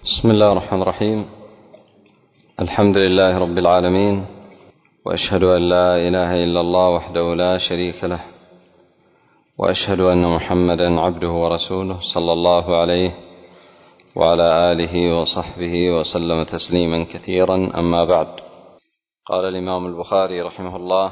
بسم الله الرحمن الرحيم. الحمد لله رب العالمين، وأشهد أن لا إله إلا الله وحده لا شريك له، وأشهد أن محمدا عبده ورسوله صلى الله عليه وعلى آله وصحبه وسلم تسليما كثيرا. أما بعد، قال الإمام البخاري رحمه الله: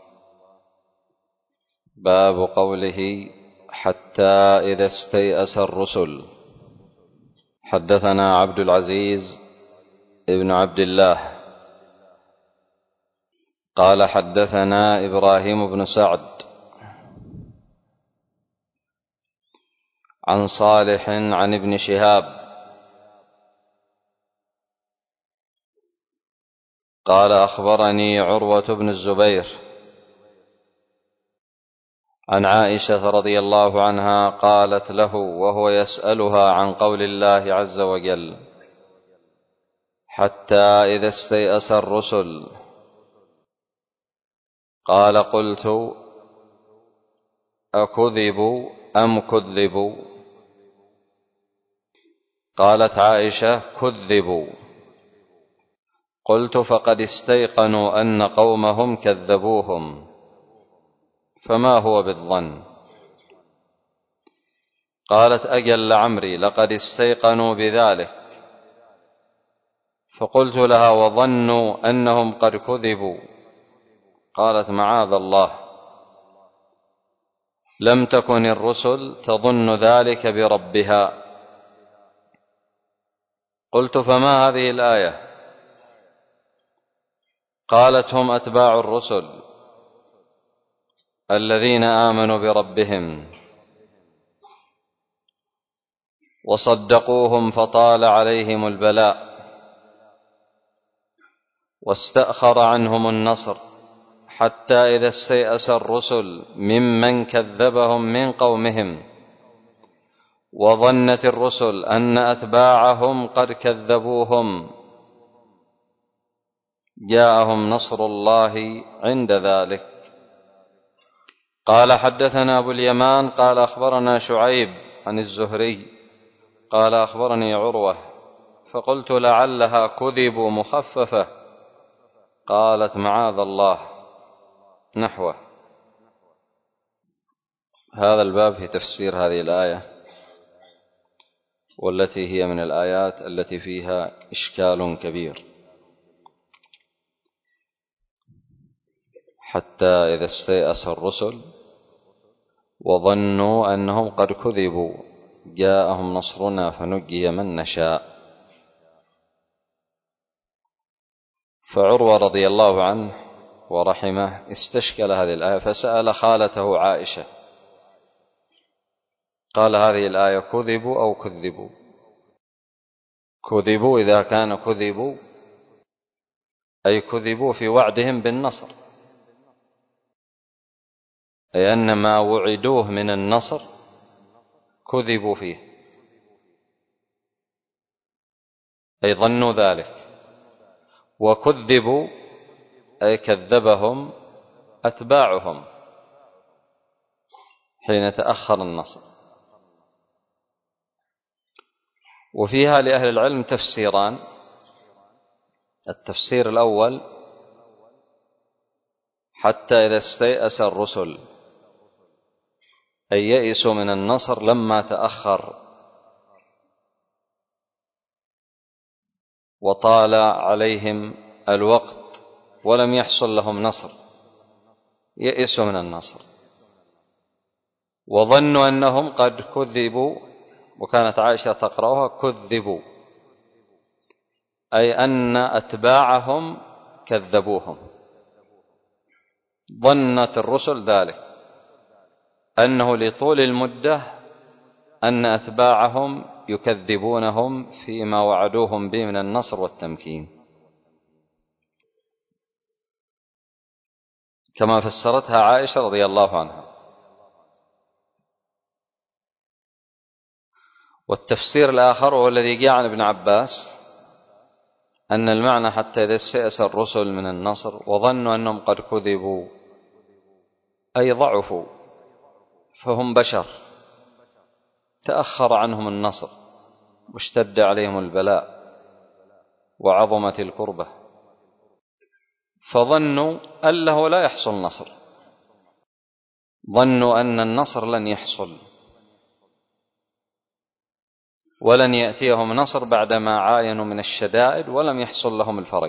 باب قوله حتى إذا استيأس الرسل. حدثنا عبد العزيز ابن عبد الله قال حدثنا إبراهيم بن سعد عن صالح عن ابن شهاب قال أخبرني عروة بن الزبير عن عائشة رضي الله عنها قالت له وهو يسألها عن قول الله عز وجل: حتى إذا استيأس الرسل. قال: قلت: أكذبوا أم كذبوا؟ قالت عائشة: كذبوا. قلت: فقد استيقنوا أن قومهم كذبوهم، فما هو بالظن؟ قالت: أجل لعمري لقد استيقنوا بذلك. فقلت لها: وظنوا أنهم قد كذبوا؟ قالت: معاذ الله، لم تكن الرسل تظن ذلك بربها. قلت: فما هذه الآية؟ قالت: هم أتباع الرسل الذين آمنوا بربهم وصدقوهم فطال عليهم البلاء واستأخر عنهم النصر، حتى إذا استيأس الرسل ممن كذبهم من قومهم وظنت الرسل أن أتباعهم قد كذبوهم جاءهم نصر الله عند ذلك. قال: حدثنا أبو اليمان قال أخبرنا شعيب عن الزهري قال أخبرني عروة. فقلت: لعلها كذبوا مخففة. قالت: معاذ الله، نحوه. هذا الباب في تفسير هذه الآية، والتي هي من الآيات التي فيها إشكال كبير. حتى إذا استيأس الرسل وظنوا أنهم قد كذبوا جاءهم نصرنا فنجي من نشاء. فعروة رضي الله عنه ورحمه استشكل هذه الآية فسأل خالته عائشة، قال: هذه الآية كذبوا أو كذبوا؟ كذبوا إذا كان كذبوا أي كذبوا في وعدهم بالنصر، أي أن ما وعدوه من النصر كذبوا فيه، أي ظنوا ذلك. وكذبوا أي كذبهم أتباعهم حين تأخر النصر. وفيها لأهل العلم تفسيران: التفسير الأول: حتى إذا استيأس الرسل أي يئسوا من النصر لما تأخر وطال عليهم الوقت ولم يحصل لهم نصر، يئسوا من النصر. وظنوا أنهم قد كذبوا، وكانت عائشة تقرأها كذبوا، أي أن أتباعهم كذبوهم. ظنت الرسل ذلك، أنه لطول المدة أن أتباعهم يكذبونهم فيما وعدوهم به من النصر والتمكين، كما فسرتها عائشة رضي الله عنها. والتفسير الآخر هو الذي جاء عن ابن عباس، أن المعنى حتى إذا استيأس الرسل من النصر وظنوا أنهم قد كذبوا أي واشتد عليهم البلاء وعظمت الكربة، فظنوا أنه لا يحصل نصر، ظنوا أن النصر لن يحصل ولن يأتيهم نصر بعدما عاينوا من الشدائد ولم يحصل لهم الفرج،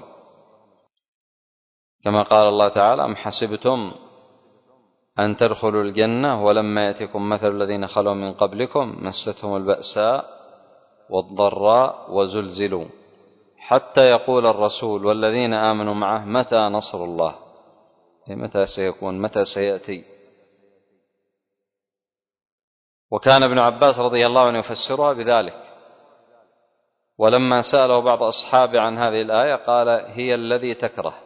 كما قال الله تعالى: أم حسبتم أن تدخلوا الجنة ولما يأتكم مثل الذين خلوا من قبلكم مستهم البأساء والضراء وزلزلوا حتى يقول الرسول والذين آمنوا معه متى نصر الله، متى سيكون، متى سيأتي. وكان ابن عباس رضي الله عنه يفسرها بذلك، ولما سأله بعض أصحابه عن هذه الآية قال: هي الذي تكره،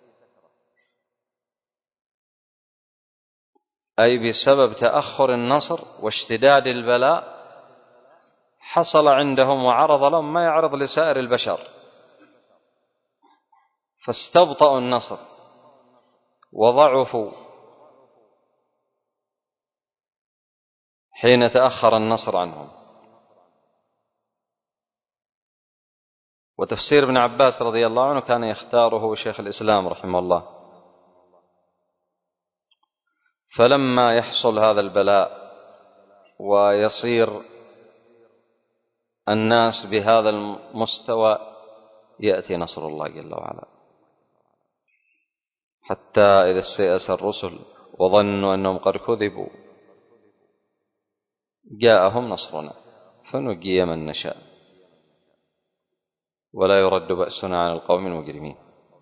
أي بسبب تأخر النصر واشتداد البلاء حصل عندهم وعرض لهم ما يعرض لسائر البشر، فاستبطأوا النصر وضعفوا حين تأخر النصر عنهم. وتفسير ابن عباس رضي الله عنه كان يختاره شيخ الإسلام رحمه الله. فلما يحصل هذا البلاء ويصير الناس بهذا المستوى يأتي نصر الله جل وعلا، حتى إذا استيأس الرسل وظنوا أنهم قد كذبوا جاءهم نصرنا فنجي من نشاء ولا يرد بأسنا عن القوم المجرمين.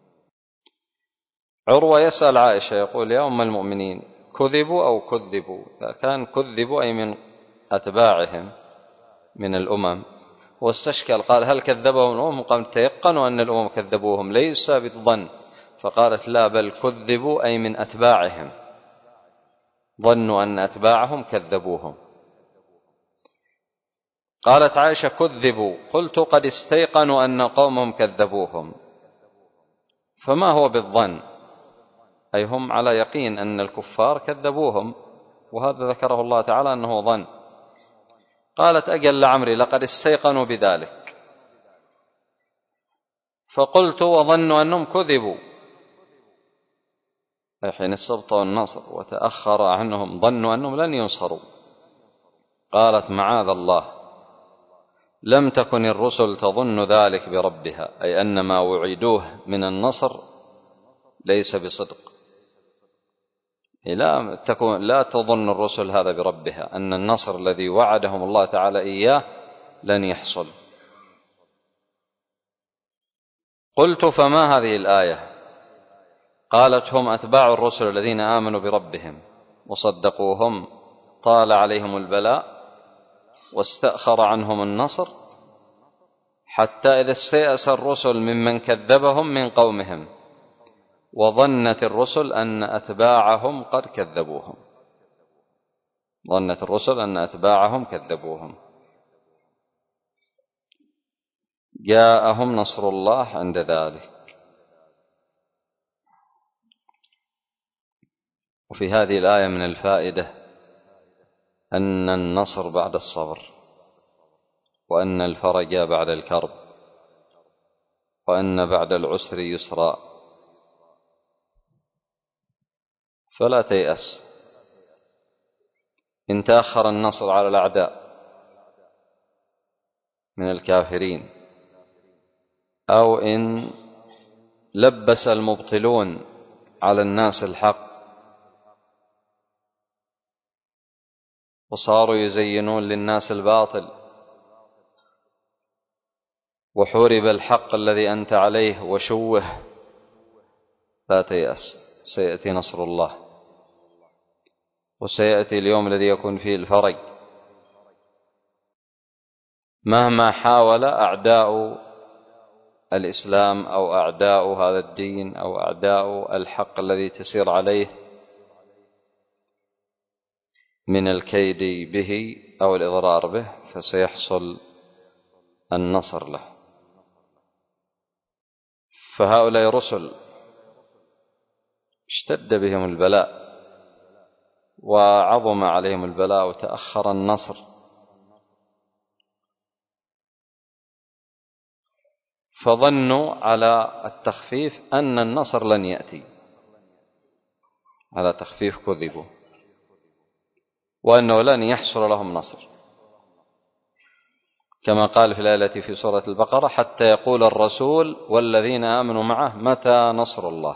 عروة يسأل عائشة يقول: يا أم المؤمنين، كذبوا أو كذبوا؟ فكان كذبوا أي من أتباعهم من الأمم، واستشكل قال: هل كذبهم الأمم؟ قال: تيقنوا أن الأمم كذبوهم ليس بالظن. فقالت: لا، بل كذبوا أي من أتباعهم، ظنوا أن أتباعهم كذبوهم. قالت عائشة: كذبوا، قلت: قد استيقنوا أن قومهم كذبوهم. فما هو بالظن؟ أي هم على يقين أن الكفار كذبوهم، وهذا ذكره الله تعالى أنه ظن. قالت: أجل لعمري لقد استيقنوا بذلك. فقلت: وظنوا أنهم كذبوا، أي حين استبطأوا النصر وتأخر عنهم ظنوا أنهم لن ينصروا. قالت: معاذ الله، لم تكن الرسل تظن ذلك بربها، أي أن ما وعدوه من النصر ليس بصدق. لا تظن الرسل هذا بربها، أن النصر الذي وعدهم الله تعالى إياه لن يحصل. قلت: فما هذه الآية؟ قالت: هم أتباع الرسل الذين آمنوا بربهم وصدقوهم طال عليهم البلاء واستأخر عنهم النصر حتى إذا استيأس الرسل ممن كذبهم من قومهم وظنت الرسل أن أتباعهم قد كذبوهم. ظنت الرسل أن أتباعهم كذبوهم. جاءهم نصر الله عند ذلك. وفي هذه الآية من الفائدة أن النصر بعد الصبر، وأن الفرج بعد الكرب، وأن بعد العسر يسرا. فلا تيأس إن تأخر النصر على الأعداء من الكافرين، أو إن لبس المبطلون على الناس الحق وصاروا يزينون للناس الباطل وحورب الحق الذي أنت عليه وشوه. لا تيأس، سيأتي نصر الله، وسيأتي اليوم الذي يكون فيه الفرج. مهما حاول أعداء الإسلام أو أعداء هذا الدين أو أعداء الحق الذي تسير عليه من الكيد به أو الإضرار به، فسيحصل النصر له. فهؤلاء رسل اشتد بهم البلاء وعظم عليهم البلاء وتأخر النصر، فظنوا على التخفيف أن النصر لن يأتي، على تخفيف كذبوا، وأنه لن يحصل لهم نصر، كما قال في الآية التي في سورة البقرة: حتى يقول الرسول والذين آمنوا معه متى نصر الله.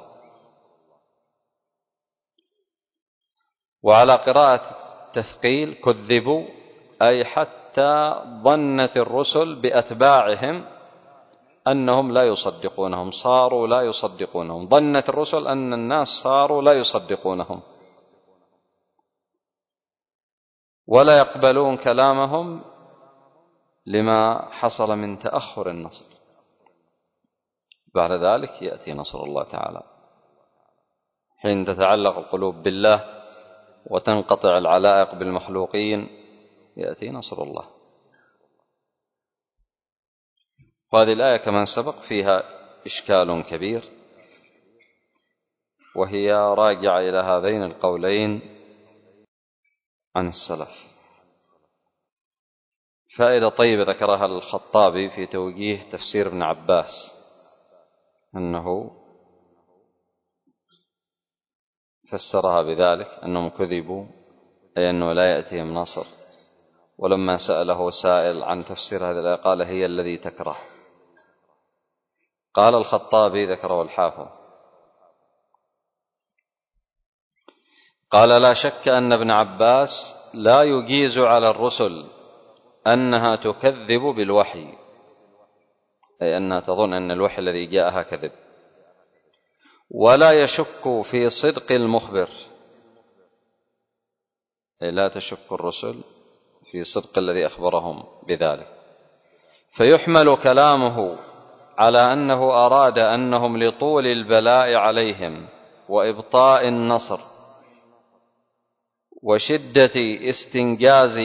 وعلى قراءة تثقيل كذبوا، أي حتى ظنت الرسل بأتباعهم أنهم لا يصدقونهم، صاروا لا يصدقونهم، ظنت الرسل أن الناس صاروا لا يصدقونهم ولا يقبلون كلامهم لما حصل من تأخر النصر. بعد ذلك يأتي نصر الله تعالى، حين تتعلق القلوب بالله وتنقطع العلائق بالمخلوقين يأتي نصر الله. وهذه الآية كما سبق فيها إشكال كبير، وهي راجعة إلى هذين القولين عن السلف. فائدة طيبة ذكرها الخطابي في توجيه تفسير ابن عباس، أنه فسرها بذلك أنهم كذبوا، أي أنه لا يأتيهم نصر. ولما سأله سائل عن تفسير هذه الآية قال: هي الذي تكره. قال الخطابي ذكره الحافظ، قال: لا شك أن ابن عباس لا يجيز على الرسل أنها تكذب بالوحي، أي أنها تظن أن الوحي الذي جاءها كذب، ولا يشك في صدق المخبر، أي لا تشك الرسل في صدق الذي أخبرهم بذلك، فيحمل كلامه على أنه أراد أنهم لطول البلاء عليهم وإبطاء النصر وشدة استنجاز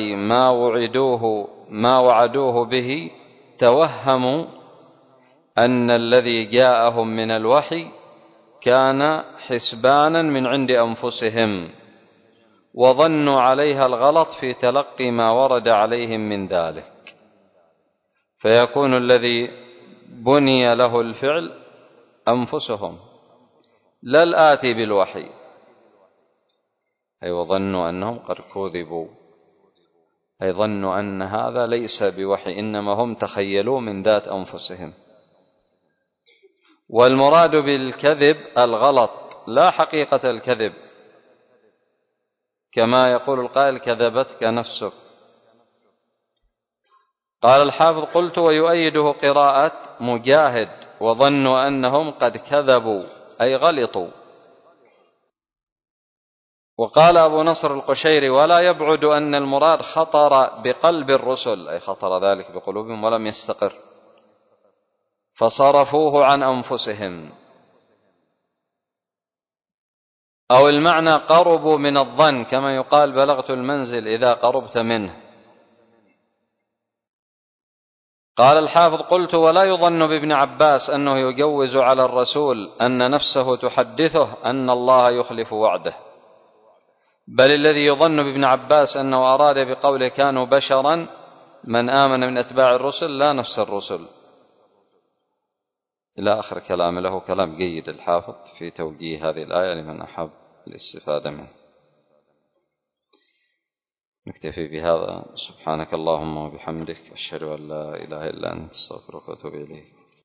ما وعدوه به توهموا أن الذي جاءهم من الوحي كان حسبانا من عند أنفسهم، وظنوا عليها الغلط في تلقي ما ورد عليهم من ذلك، فيكون الذي بني له الفعل أنفسهم لا الآتي بالوحي، أي وظنوا أنهم قد كذبوا، أي ظنوا أن هذا ليس بوحي، إنما هم تخيلوا من ذات أنفسهم. والمراد بالكذب الغلط لا حقيقة الكذب، كما يقول القائل: كذبتك نفسك. قال الحافظ: قلت ويؤيده قراءة مجاهد: وظنوا أنهم قد كذبوا، أي غلطوا. وقال أبو نصر القشيري: ولا يبعد أن المراد خطر بقلب الرسل، أي خطر ذلك بقلوبهم ولم يستقر فصرفوه عن أنفسهم، أو المعنى قربوا من الظن، كما يقال: بلغت المنزل إذا قربت منه. قال الحافظ: قلت ولا يظن بابن عباس أنه يجوز على الرسول أن نفسه تحدثه أن الله يخلف وعده، بل الذي يظن بابن عباس أنه أراد بقوله كانوا بشرا من آمن من أتباع الرسل لا نفس الرسل، إلى آخر كلام. له كلام جيد الحافظ في توجيه هذه الآية لمن أحب الاستفادة منه. نكتفي بهذا. سبحانك اللهم وبحمدك، أشهد أن لا إله إلا أنت، أستغفرك وأتوب إليك.